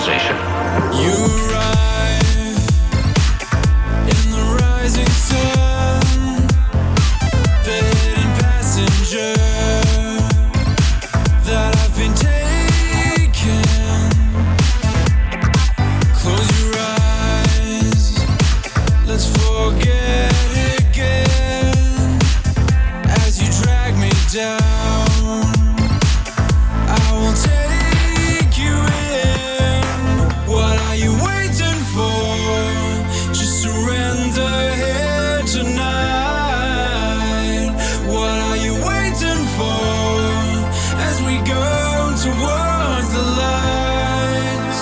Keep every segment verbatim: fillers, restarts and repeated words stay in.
position. You arrive in the rising sun, the hidden passenger that I've been taking. Close your eyes, let's forget again. As you drag me down, I will take you in. What are you waiting for? Just surrender here tonight. What are you waiting for? As we go towards the lights.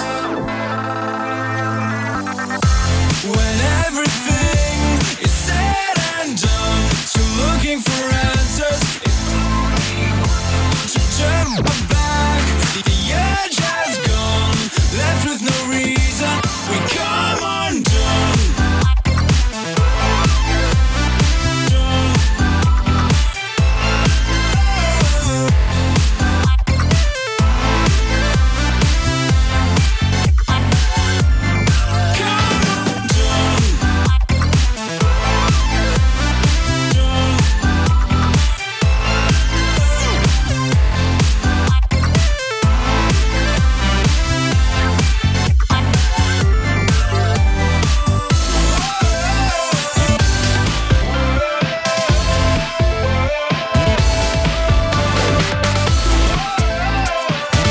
When everything is said and done, so looking for answers, to jump